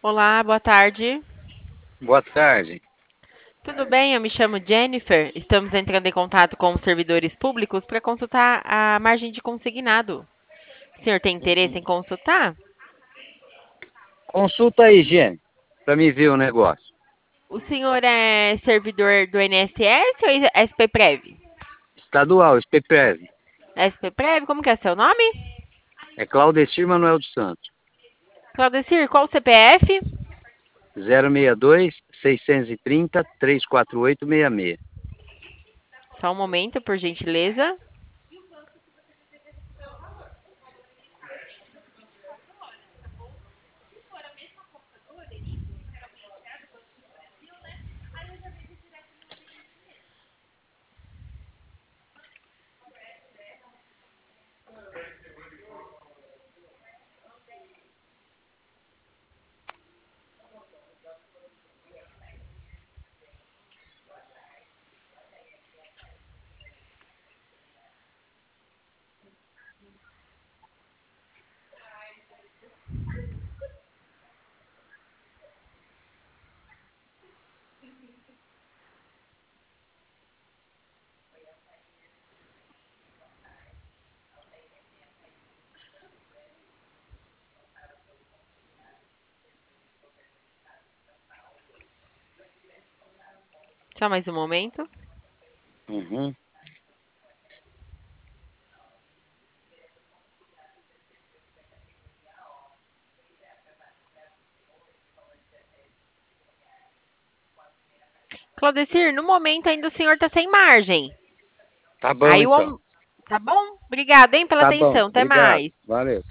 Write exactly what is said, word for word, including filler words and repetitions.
Olá, boa tarde. Boa tarde. Tudo bem? Eu me chamo Jennifer. Estamos entrando em contato com os servidores públicos para consultar a margem de consignado. O senhor tem interesse em consultar? Consulta aí, Gene, para me ver o negócio. O senhor é servidor do I N S S ou S P Prev? Estadual, SPPrev. S P Prev, como que é seu nome? É Claudecir Manuel dos Santos. Claudecir, qual o C P F? zero seis dois, seis três zero, três quatro oito seis seis. Só um momento, por gentileza. Só mais um momento. Uhum. Claudecir, no momento ainda o senhor está sem margem. Tá bom, Aí o... então. al- Tá bom? Obrigada, hein, pela Tá bom. atenção. Até Obrigado. mais. Valeu.